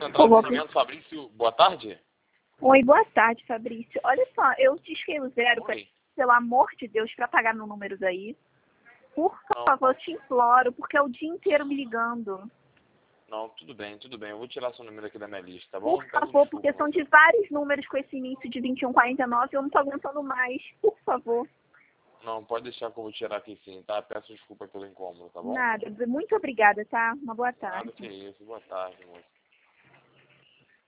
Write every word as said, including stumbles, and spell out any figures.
Central de Atendimento, Fabrício, boa tarde. Oi, boa tarde, Fabrício. Olha só, eu disquei o zero, pra, Oi. pelo amor de Deus, para pagar meu número daí. Por Não, favor, eu te imploro, porque é o dia inteiro me ligando. não, tudo bem, tudo bem. Eu vou tirar seu número aqui da minha lista, tá bom? Por Peço favor, desculpa, porque são você. de vários números com esse início de vinte e um quarenta e nove e eu não tô aguentando mais. Por favor. Não, pode deixar que eu vou tirar aqui sim, tá? Peço desculpa pelo incômodo, tá bom? Nada. Muito obrigada, tá? Uma boa Nada tarde. que isso. Boa tarde, moço.